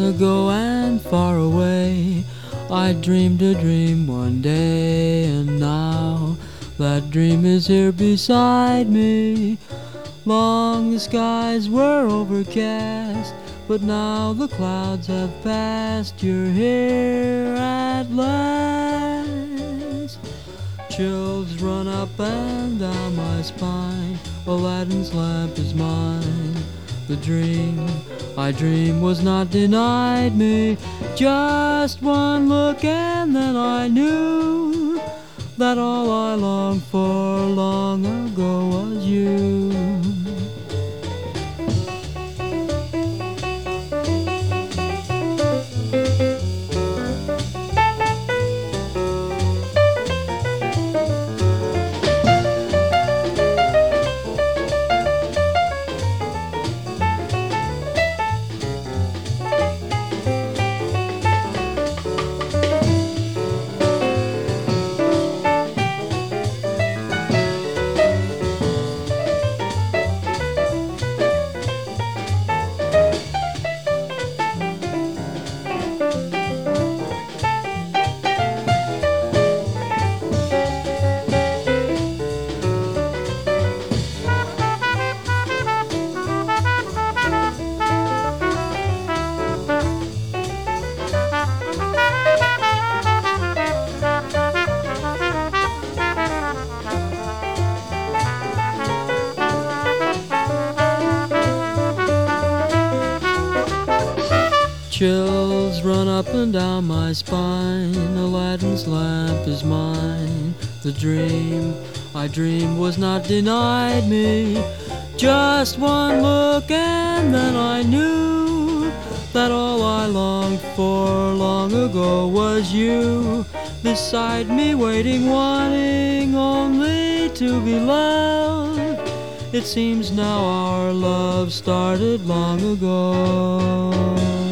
ago and far away, I dreamed a dream one day, and now that dream is here beside me. Long the skies were overcast, but now the clouds have passed. You're here at last. Chills run up and down my spine. Aladdin's lamp is mine. The dream I dreamed was not denied me. Just one look and then I knew that all I longed for long ago was you. Chills run up and down my spine. Aladdin's lamp is mine. The dream I dreamed was not denied me. Just one look and then I knew that all I longed for long ago was you. Beside me waiting, wanting only to be loved. It seems now our love started long ago.